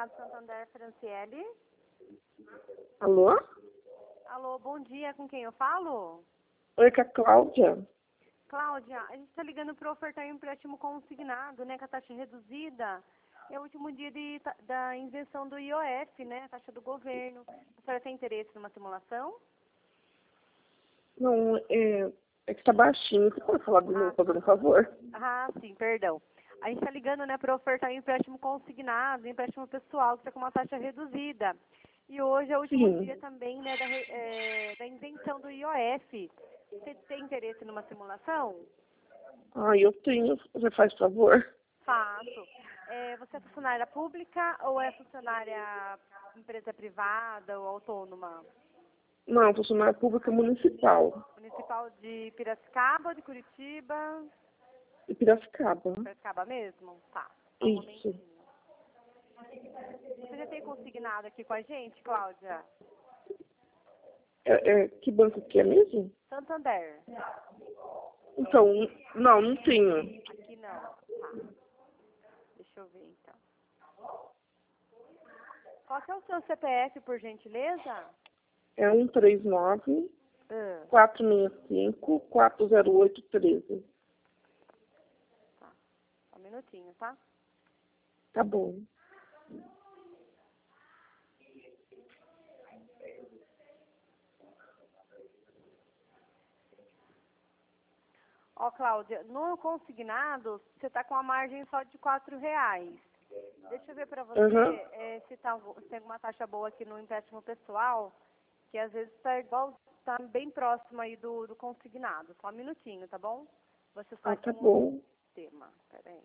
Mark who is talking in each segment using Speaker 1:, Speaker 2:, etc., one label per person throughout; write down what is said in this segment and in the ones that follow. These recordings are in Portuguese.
Speaker 1: Consignado Santander, Franciele.
Speaker 2: Alô?
Speaker 1: Alô, bom dia, com quem eu falo?
Speaker 2: Oi, com a Cláudia.
Speaker 1: Cláudia, a gente está ligando para ofertar um empréstimo consignado, né, com a taxa reduzida. É o último dia da isenção do IOF, né, a taxa do governo. A senhora tem interesse numa simulação?
Speaker 2: Não, é que tá baixinho. Você pode falar de novo, fazendo um favor?
Speaker 1: Sim, perdão. A gente está ligando, né, para ofertar um empréstimo consignado, um empréstimo pessoal, que está com uma taxa reduzida. E hoje é o último dia também, né, da isenção do IOF. Você tem interesse numa simulação?
Speaker 2: Eu tenho. Você faz favor?
Speaker 1: Faço. Você é funcionária pública ou é funcionária empresa privada ou autônoma?
Speaker 2: Não, funcionária pública municipal.
Speaker 1: Municipal de Piracicaba ou de Curitiba?
Speaker 2: De Piracicaba.
Speaker 1: Piracicaba mesmo? Tá. Só um
Speaker 2: Isso.
Speaker 1: momentinho. Você já tem consignado aqui com a gente, Cláudia?
Speaker 2: Que banco que é mesmo?
Speaker 1: Santander.
Speaker 2: Então, não tenho.
Speaker 1: Aqui não. Tá. Deixa eu ver, então. Qual que é o seu CPF, por gentileza?
Speaker 2: É 139 465 40813.
Speaker 1: Tá. Só um minutinho, tá?
Speaker 2: Tá bom.
Speaker 1: Ó, Cláudia, no consignado, você está com a margem só de R$ 4. Deixa eu ver para você se tem alguma taxa boa aqui no empréstimo pessoal, que às vezes está bem próximo aí do consignado. Só um minutinho, tá bom? Você está
Speaker 2: Tá
Speaker 1: com
Speaker 2: bom.
Speaker 1: o sistema. Peraí.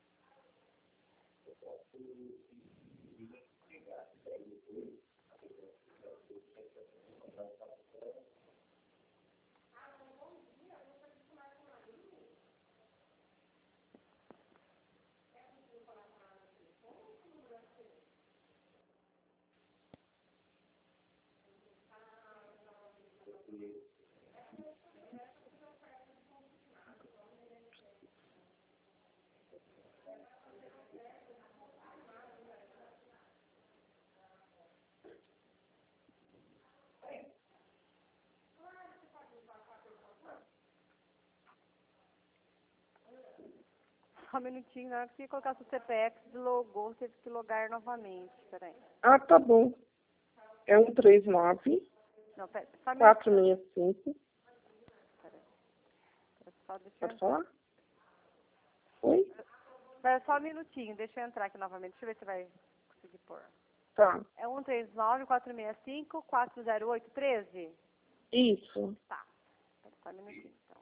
Speaker 1: Só um minutinho, na hora que você colocar seu CPF, logou, teve que logar novamente. Peraí.
Speaker 2: Tá bom. É 139
Speaker 1: Não, pera, só um minutinho.
Speaker 2: 465.
Speaker 1: Peraí. Só deixa eu
Speaker 2: Pode
Speaker 1: entrar.
Speaker 2: falar? Oi?
Speaker 1: Espera só um minutinho, deixa eu entrar aqui novamente. Deixa eu ver se vai conseguir pôr.
Speaker 2: Tá.
Speaker 1: É 139-465-408-13?
Speaker 2: Isso.
Speaker 1: Tá. Espera só um minutinho, então.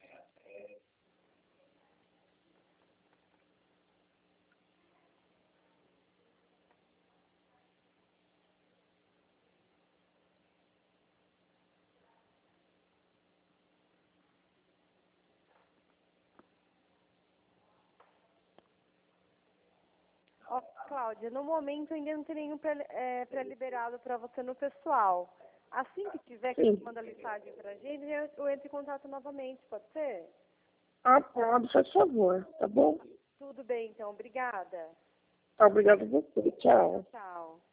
Speaker 1: Ó, Cláudia, no momento ainda não tem nenhum pré-liberado para você no pessoal. Assim que tiver, que
Speaker 2: Sim.
Speaker 1: você manda a listagem pra gente, eu entro em contato novamente, pode ser?
Speaker 2: Pode, faz favor, tá bom?
Speaker 1: Tudo bem, então. Obrigada.
Speaker 2: Tá, obrigada a você. Tchau.
Speaker 1: Tchau.